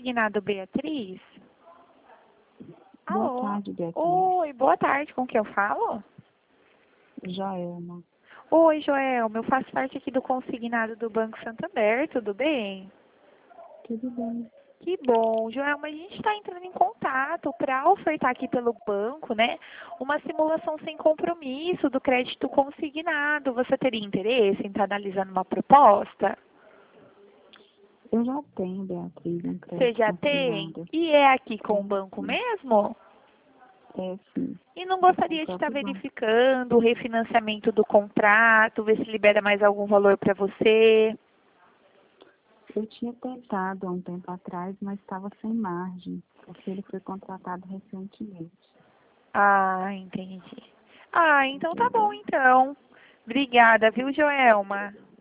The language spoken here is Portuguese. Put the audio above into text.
Consignado Beatriz? Boa Alô? tarde, Beatriz. Oi, boa tarde, com quem eu falo? Joelma. Oi, Joelma, eu faço parte aqui do consignado do Banco Santander, tudo bem? Tudo bem? Que bom, Joelma, a gente está entrando em contato para ofertar aqui pelo banco, né, uma simulação sem compromisso do crédito consignado. Você teria interesse em estar analisando uma proposta? Eu já tenho, Beatriz, um Você crédito já tem? consignado. E é aqui com o Tenho banco sim. mesmo? É sim, E não é com o gostaria de estar próprio banco. verificando o refinanciamento do contrato, ver se libera mais algum valor para você? Eu tinha tentado há um tempo atrás, mas estava sem margem, porque ele foi contratado recentemente. Ah, entendi. Ah, então tá bom Entendeu? então. Obrigada, viu, Joelma?